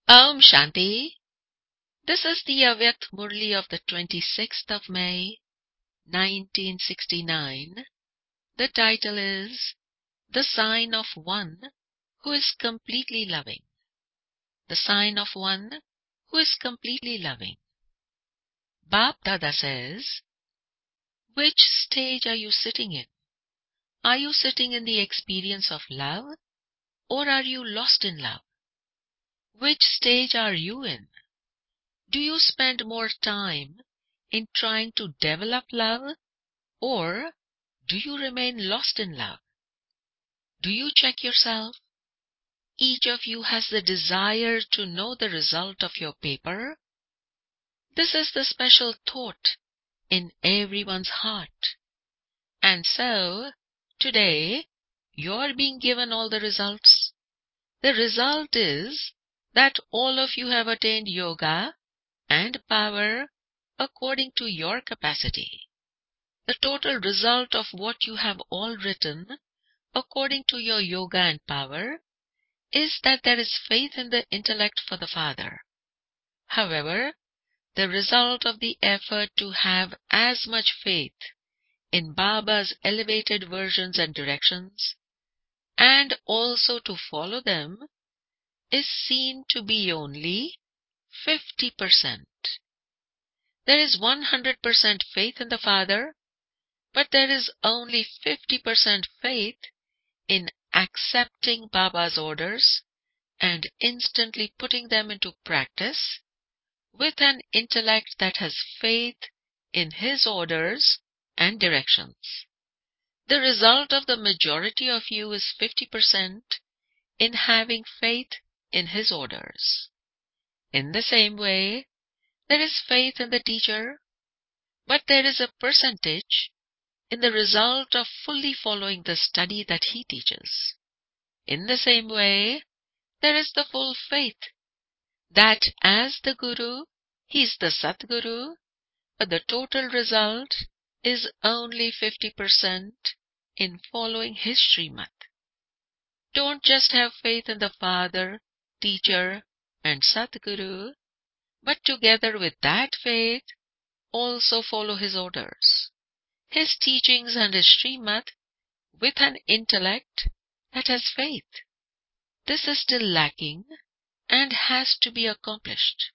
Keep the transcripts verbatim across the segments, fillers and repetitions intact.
Om Shanti. This is the Avyakt Murli of the twenty-sixth of May, nineteen sixty-nine. The title is The Sign of One Who is Completely Loving. The Sign of One Who is Completely Loving. Bap Dada says, which stage are you sitting in? Are you sitting in the experience of love, or are you lost in love? Which stage are you in? Do you spend more time in trying to develop love, or do you remain lost in love? Do you check yourself? Each of you has the desire to know the result of your paper. This is the special thought in everyone's heart. And so, today, you are being given all the results. The result is that all of you have attained yoga and power according to your capacity. The total result of what you have all written according to your yoga and power is that there is faith in the intellect for the Father. However, the result of the effort to have as much faith in Baba's elevated versions and directions, and also to follow them, is seen to be only fifty percent. There is one hundred percent faith in the Father, but there is only fifty percent faith in accepting Baba's orders and instantly putting them into practice with an intellect that has faith in his orders and directions. The result of the majority of you is fifty percent in having faith in his orders. In the same way, there is faith in the teacher, but there is a percentage in the result of fully following the study that he teaches. In the same way, there is the full faith that as the Guru, he is the Satguru, but the total result is only fifty percent in following his Srimad. Don't just have faith in the Father, teacher, and Satguru, but together with that faith, also follow his orders, his teachings and his Srimad with an intellect that has faith. This is still lacking and has to be accomplished.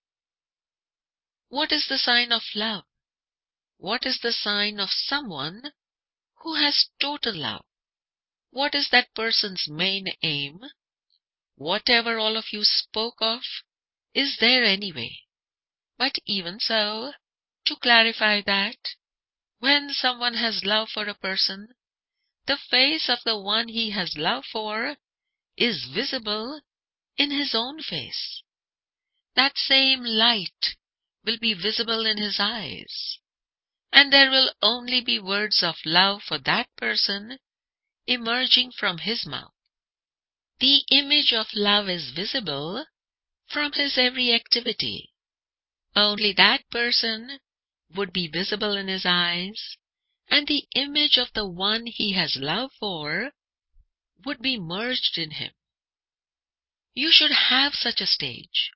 What is the sign of love? What is the sign of someone who has total love? What is that person's main aim? Whatever all of you spoke of is there anyway. But even so, to clarify that, when someone has love for a person, the face of the one he has love for is visible in his own face. That same light will be visible in his eyes, and there will only be words of love for that person emerging from his mouth. The image of love is visible from his every activity. Only that person would be visible in his eyes, and the image of the one he has love for would be merged in him. You should have such a stage.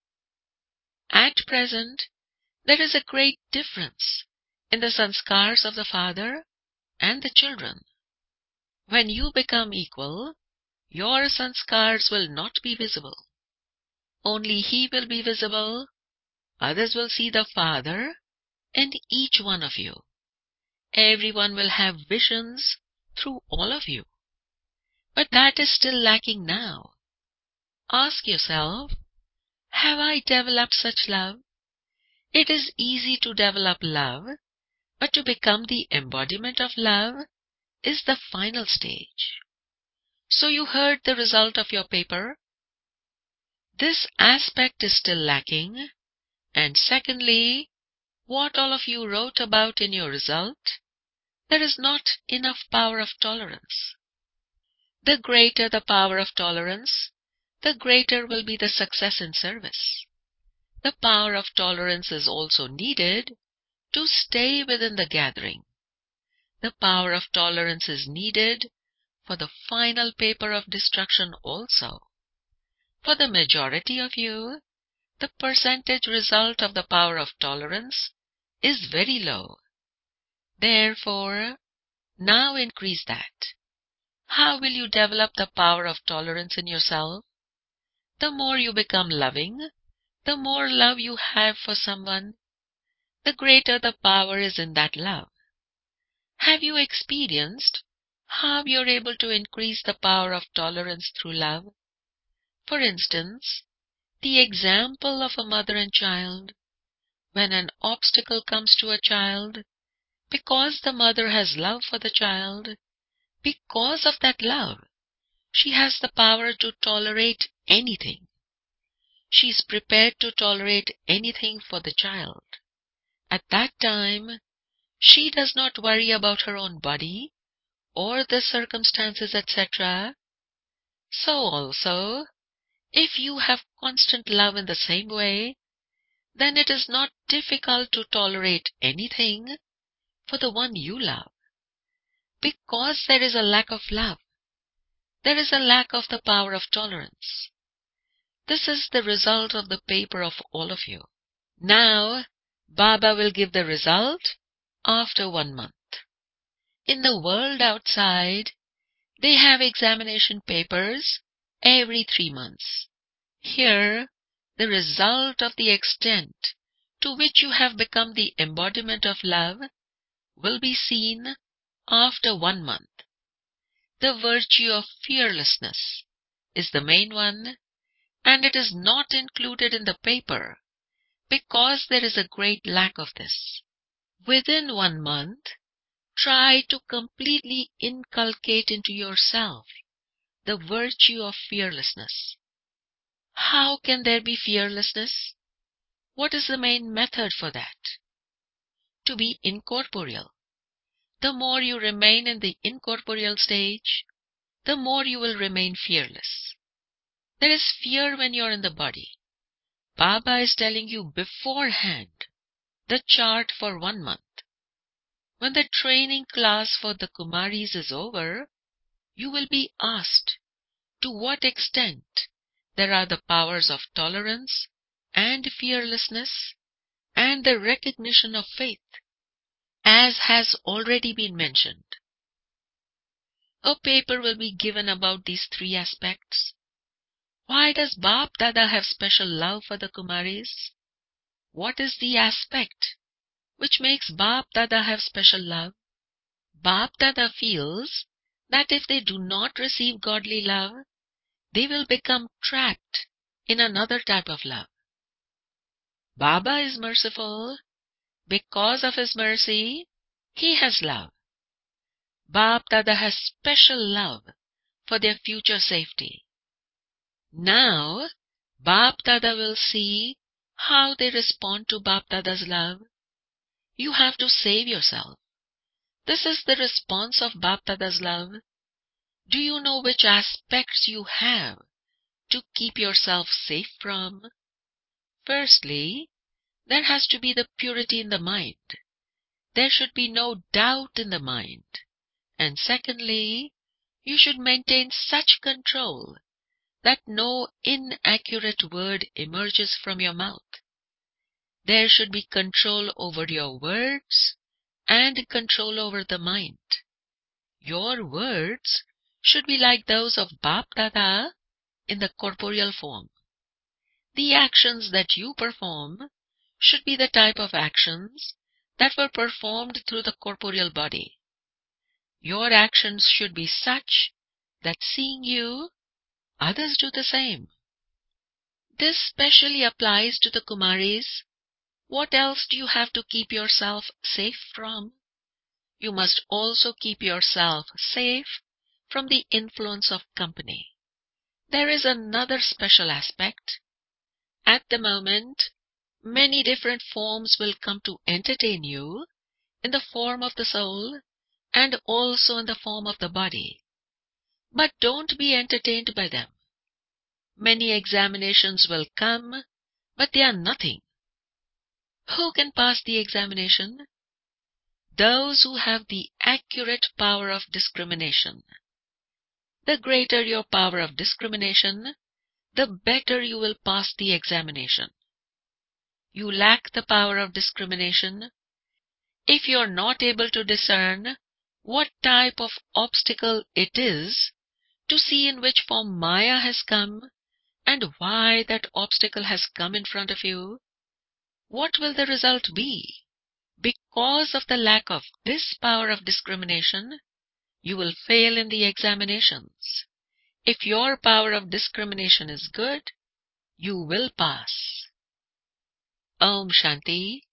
At present, there is a great difference in the sanskars of the Father and the children. When you become equal, your sanskars will not be visible. Only he will be visible. Others will see the Father and each one of you. Everyone will have visions through all of you. But that is still lacking now. Ask yourself, have I developed such love? It is easy to develop love, but to become the embodiment of love is the final stage. So you heard the result of your paper. This aspect is still lacking. And secondly, what all of you wrote about in your result, there is not enough power of tolerance. The greater the power of tolerance, the greater will be the success in service. The power of tolerance is also needed to stay within the gathering. The power of tolerance is needed for the final paper of destruction also. For the majority of you, the percentage result of the power of tolerance is very low. Therefore, now increase that. How will you develop the power of tolerance in yourself? The more you become loving, the more love you have for someone, the greater the power is in that love. Have you experienced how you are able to increase the power of tolerance through love? For instance, the example of a mother and child. When an obstacle comes to a child, because the mother has love for the child, because of that love, she has the power to tolerate anything. She is prepared to tolerate anything for the child. At that time, she does not worry about her own body or the circumstances, et cetera. So also, if you have constant love in the same way, then it is not difficult to tolerate anything for the one you love. Because there is a lack of love, there is a lack of the power of tolerance. This is the result of the paper of all of you. Now, Baba will give the result after one month. In the world outside, they have examination papers every three months. Here, the result of the extent to which you have become the embodiment of love will be seen after one month. The virtue of fearlessness is the main one, and it is not included in the paper because there is a great lack of this. Within one month, try to completely inculcate into yourself the virtue of fearlessness. How can there be fearlessness? What is the main method for that? To be incorporeal. The more you remain in the incorporeal stage, the more you will remain fearless. There is fear when you are in the body. Baba is telling you beforehand the chart for one month. When the training class for the Kumaris is over, you will be asked to what extent there are the powers of tolerance and fearlessness and the recognition of faith, as has already been mentioned. A paper will be given about these three aspects. Why does Bap Dada have special love for the Kumaris? What is the aspect which makes Bap Dada have special love? Bap Dada feels that if they do not receive godly love, they will become trapped in another type of love. Baba is merciful. Because of his mercy, he has love. Bap Dada has special love for their future safety. Now, Bap Dada will see how they respond to Bap Dada's love. You have to save yourself. This is the response of Bap Dada's love. Do you know which aspects you have to keep yourself safe from? Firstly, there has to be the purity in the mind. There should be no doubt in the mind. And secondly, you should maintain such control that no inaccurate word emerges from your mouth. There should be control over your words and control over the mind. Your words should be like those of Bap Dada in the corporeal form. The actions that you perform should be the type of actions that were performed through the corporeal body. Your actions should be such that seeing you, others do the same. This specially applies to the Kumaris. What else do you have to keep yourself safe from? You must also keep yourself safe from the influence of company. There is another special aspect. At the moment, many different forms will come to entertain you in the form of the soul and also in the form of the body. But don't be entertained by them. Many examinations will come, but they are nothing. Who can pass the examination? Those who have the accurate power of discrimination. The greater your power of discrimination, the better you will pass the examination. You lack the power of discrimination. If you are not able to discern what type of obstacle it is, to see in which form Maya has come, and why that obstacle has come in front of you, what will the result be? Because of the lack of this power of discrimination, you will fail in the examinations. If your power of discrimination is good, you will pass. Om Shanti.